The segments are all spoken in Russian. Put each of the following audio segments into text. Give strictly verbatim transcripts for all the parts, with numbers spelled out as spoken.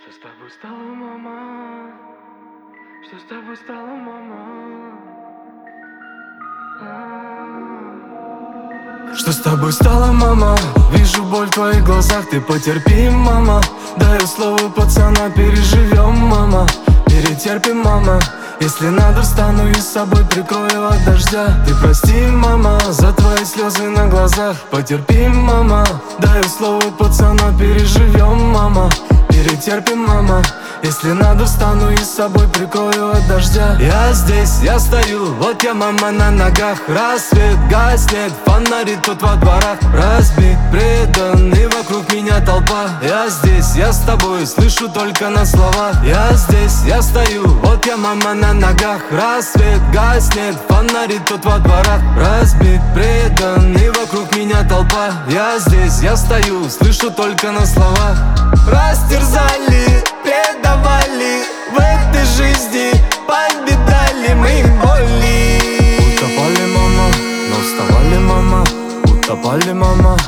Что с тобой стало, мама? Что с тобой стало, мама? Что с тобой стало, мама? Вижу боль в твоих глазах, ты потерпи, мама. Даю слово пацана, переживем, мама. Перетерпим, мама. Если надо, встану и с собой прикрою от дождя. Ты прости, мама, за твои слезы на глазах. Потерпи, мама. Даю слово пацана, переживем, мама. Перетерпим, мама. Если надо, встану и с собой прикрою от дождя. Я здесь, я стою, вот я, мама, на ногах. Рассвет гаснет, фонари тут во дворах. Разбит, предан, и вокруг меня толпа. Я здесь, я с тобой, слышу только на слова. Я здесь, я стою, вот я, мама, на ногах. Рассвет гаснет, фонари тут во дворах. Разбит, предан, и вокруг меня толпа. Я здесь, я стою, слышу только на словах. Растерзали, предавали, в этой жизни победали мы боли. Утопали, мама, но вставали, мама. Утопали, мама.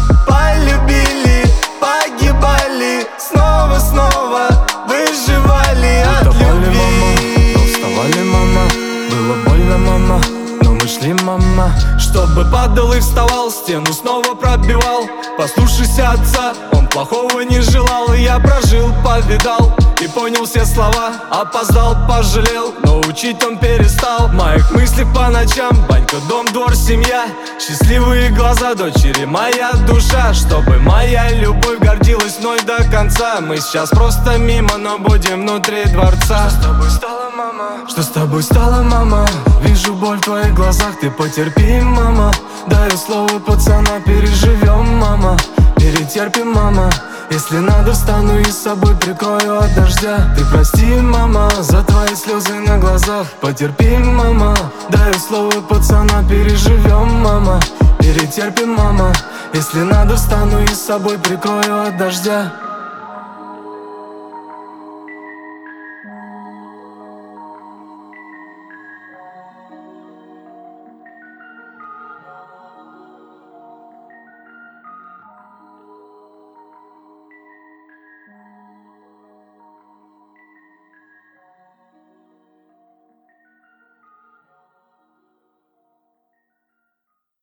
Полюбили, погибали, снова, снова выживали от Утопали, любви. мама, но вставали, мама. Было больно, мама, но мы шли, мама. Чтобы падал и вставал, стену снова пробивал. Послушайся отца, он плохого не желал. И я прожил, повидал и понял все слова. Опоздал, пожалел, но учить он перестал. В моих мыслях по ночам банька, дом, двор, семья. Счастливые глаза дочери, моя душа. Чтобы моя любовь гордилась мной до конца. Мы сейчас просто мимо, но будем внутри дворца. Что с тобой стало, мама? Что с тобой стало, мама? Вижу боль в твоих глазах, ты потерпи, мама. Даю слово пацана, переживем, мама. Перетерпим, мама. Если надо, встану и с собой прикрою от дождя. Ты прости, мама, за твои слезы на глазах. Потерпи, мама. Даю слово пацана, переживем, мама. Перетерпим, мама. Если надо, встану и с собой прикрою от дождя.